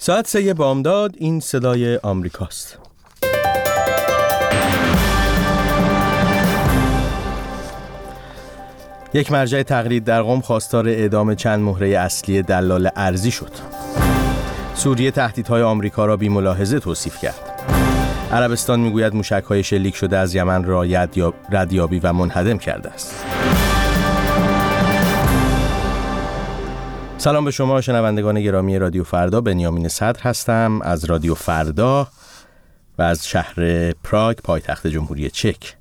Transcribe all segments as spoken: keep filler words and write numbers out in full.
ساعت سه بامداد، این صدای آمریکاست. یک مرجع تقلید در قم خواستار اعدام چند مهره اصلی دلال ارزی شد. سوریه تهدیدهای آمریکا را بی‌ملاحظه توصیف کرد. عربستان میگوید موشک‌های شلیک شده از یمن را ردیابی و منهدم کرده است. سلام به شما شنوندگان گرامی رادیو فردا، بنیامین صدر هستم از رادیو فردا و از شهر پراگ پایتخت جمهوری چک.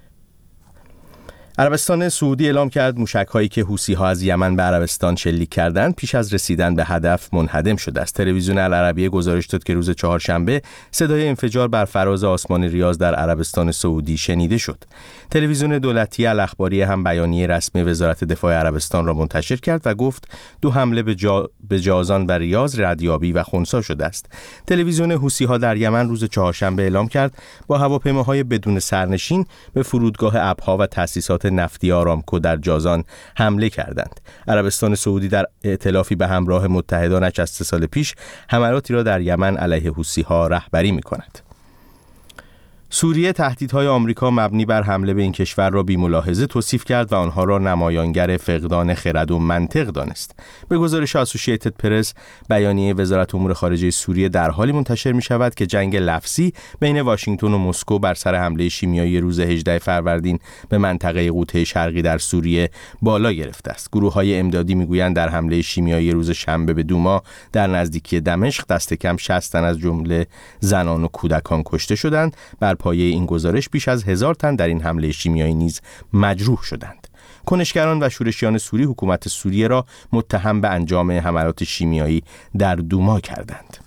عربستان سعودی اعلام کرد موشک‌هایی که حوثی‌ها از یمن به عربستان شلیک کردند پیش از رسیدن به هدف منهدم شده است. تلویزیون العربیه گزارش داد که روز چهارشنبه صدای انفجار بر فراز آسمان ریاض در عربستان سعودی شنیده شد. تلویزیون دولتی الاخباری هم بیانیه رسمی وزارت دفاع عربستان را منتشر کرد و گفت دو حمله به, جا... به جازان و ریاض ردیابی و خنثی شده است. تلویزیون حوثی‌ها در یمن روز چهارشنبه اعلام کرد با هواپیماهای بدون سرنشین به فرودگاه ابها و تأسیسات نفتی آرامکو در جازان حمله کردند. عربستان سعودی در ائتلافی به همراه متحدانش از سه سال پیش حملاتی را در یمن علیه حوثی‌ها رهبری می‌کند. سوریه تهدیدهای آمریکا مبنی بر حمله به این کشور را بی‌ملاحظه توصیف کرد و آنها را نمایانگر فقدان خرد و منطق دانست. به گزارش اسوسییتد پرس، بیانیه وزارت امور خارجه سوریه در حالی منتشر می شود که جنگ لفظی بین واشنگتن و مسکو بر سر حمله شیمیایی روز هجدهم فروردین به منطقه غوطه شرقی در سوریه بالا گرفته است. گروه‌های امدادی می‌گویند در حمله شیمیایی روز شنبه به دوما در نزدیکی دمشق دست کم شصت تن از جمله زنان و کودکان کشته شدند. بر پایه این گزارش بیش از هزار تن در این حمله شیمیایی نیز مجروح شدند. کنشگران و شورشیان سوری حکومت سوریه را متهم به انجام حملات شیمیایی در دوما کردند.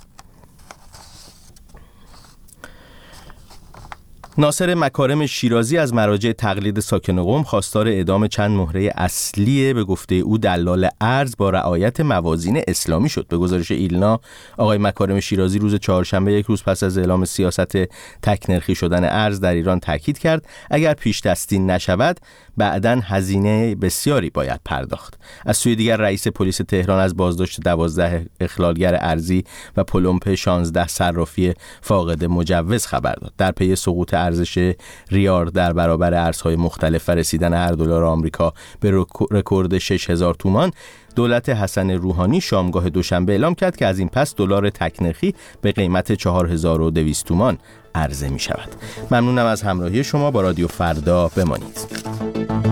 ناصر مکارم شیرازی از مراجع تقلید ساکن قم خواستار اعدام چند مهره اصلی به گفته او دلال ارز با رعایت موازین اسلامی شد. به گزارش ایلنا، آقای مکارم شیرازی روز چهارشنبه یک روز پس از اعلام سیاست تک‌نرخی شدن ارز در ایران تاکید کرد اگر پیش دستی نشود بعداً هزینه بسیاری باید پرداخت. از سوی دیگر رئیس پلیس تهران از بازداشت دوازده اخلالگر ارزی و پلمپ شانزده صرافی فاقد مجوز خبر داد. در پی سقوط ارزش ریال در برابر ارزهای مختلف و رسیدن هر دلار آمریکا به رکورد شش هزار تومان، دولت حسن روحانی شامگاه دوشنبه اعلام کرد که از این پس دلار تک‌نرخی به قیمت چهار هزار و دویست تومان عرضه می شود. ممنونم از همراهی شما. با رادیو فردا بمانید.